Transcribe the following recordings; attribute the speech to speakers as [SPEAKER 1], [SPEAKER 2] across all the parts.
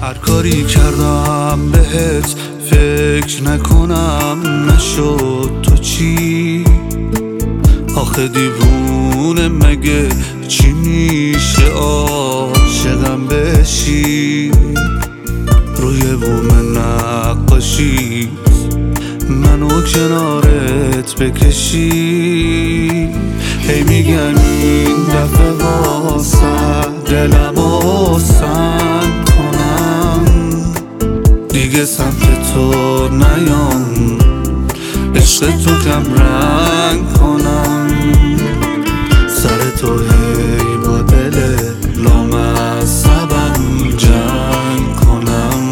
[SPEAKER 1] هر کاری کردم بهت فکر نکنم نشد تو چی؟ آخه دیوونه مگه چی میشه عاشقم بشی؟ روی بوم نقاشی منو کنارت بکشی. هی میگن این دفعه واسه دلمو سنگ کنم، دیگه سمت تو نیام، عشق تو کم رنگ کنم. سر تو هی با دل لامصبم جنگ کنم.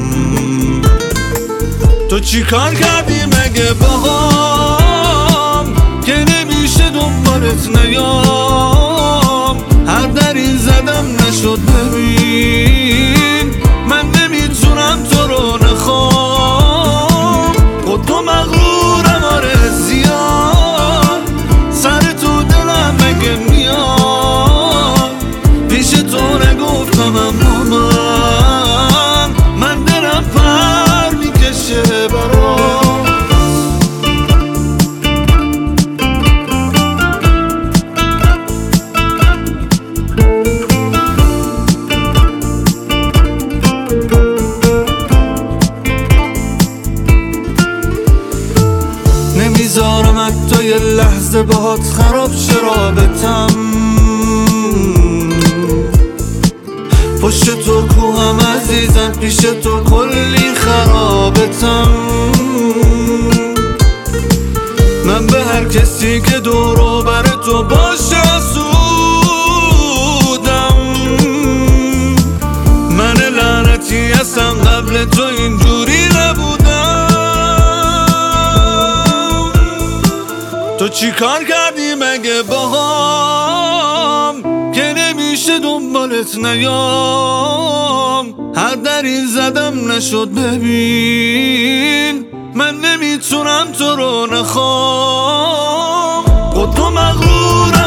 [SPEAKER 1] تو چی کار کردی مگه باهام که نمیشه دنبالت نیام؟ هر دری زدم نشد ببین من نمیتونم تو رو نخوام. خود تو مغرورم آره زیاد، سر تو دلم مگه میاد؟ پیش تو نگفتم اما من دلم پر میکشه برات. نمیذارم حتی یه لحظه باهات خراب شه رابطم. پشت تو کوهم عزیزم، پیش تو کلی خرابتم. من به هر کسی که دورو بر تو باشه حسودم. من لعنتی هستم قبل تو اینجوری نبودم. تو چی کار کردی مگه باهام که نمیشه دنبالت نیام؟ هر دری زدم نشد ببین من نمیتونم تو رو نخوام. خود تو مغرورم